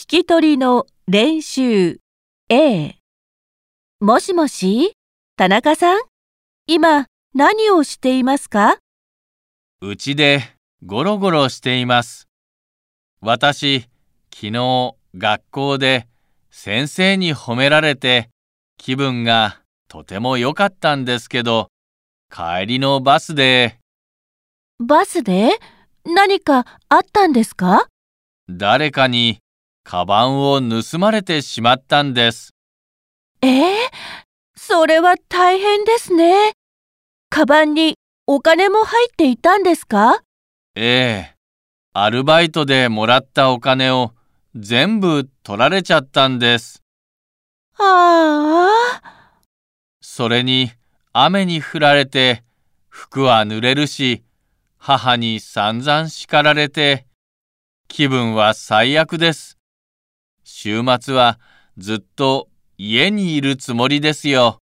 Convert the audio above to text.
き取りの練習 A。 もしもし、田中さん、今何をしていますか？ うちでゴロゴロしています。私、昨日学校で先生に褒められて気分がとても良かったんですけど、帰りのバスでバスで何かあったんですか？ 誰かにカバンを盗まれてしまったんです。 それは大変ですね。カバンにお金も入っていたんですか？ ええ、アルバイトでもらったお金を全部取られちゃったんです。 ああ。 それに雨に降られて服は濡れるし、母に散々叱られて気分は最悪です。週末はずっと家にいるつもりですよ。